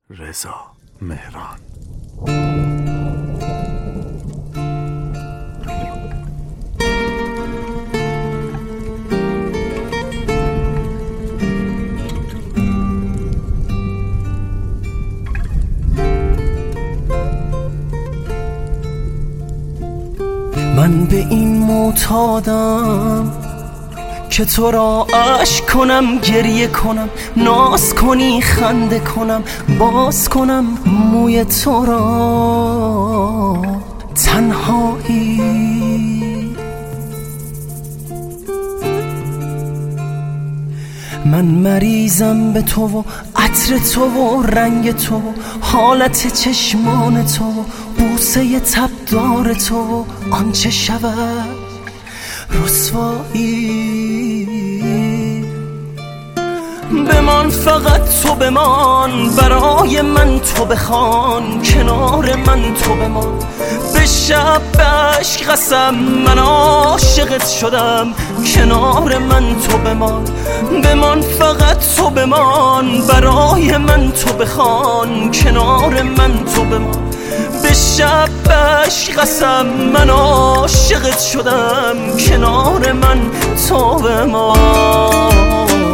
رضا مهران. من به این معتادم که تو را اشک کنم، گریه کنم، ناز کنی، خنده کنم، باز کنم موی تو را. تنهایی من مریضم به تو و عطر تو و رنگ تو و حالت چشمان تو و بوسه تبدار تو و آنچه شود رسوایی. بمان فقط تو بمان، برای من تو بخوان، کنار من تو بمان. به شب به عشق قسم من عاشقت شدم، کنار من تو بمان. بمان فقط تو بمان، برای من تو بخوان، کنار من تو بمان. به شب به عشق قسم من عاشقت شدم، کنار من تو بمان.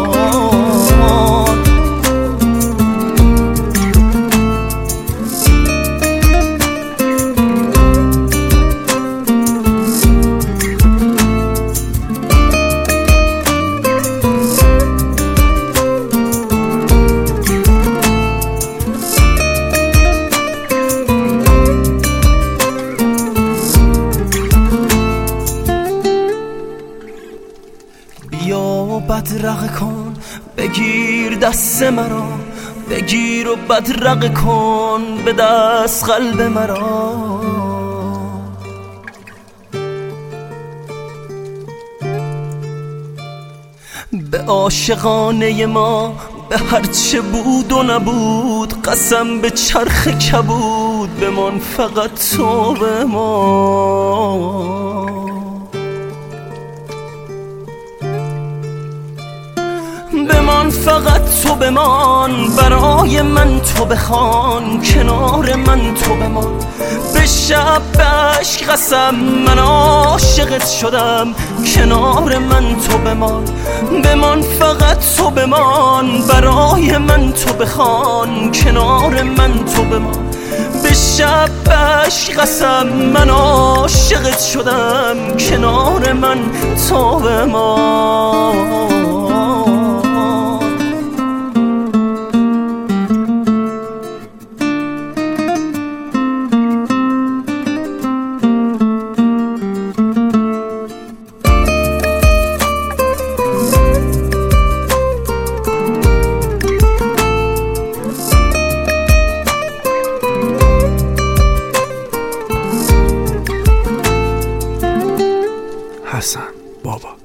بیا بدرقه کن، بگیر دست مرا، بگیر و بدرقه کن به دست قلب مرا. به عاشقانه ما، به هرچه بود و نبود، قسم به چرخ کبود، بمان فقط تو بمان. بمان فقط تو بمان، برای من تو بخوان، کنار من تو بمان. به شب به عشق قسم من عاشقت شدم، کنار من تو بمان. بمان فقط تو بمان، برای من تو بخوان، کنار من تو بمان. به شب به عشق قسم من عاشقت شدم، کنار من تو بمان. حسن بابا.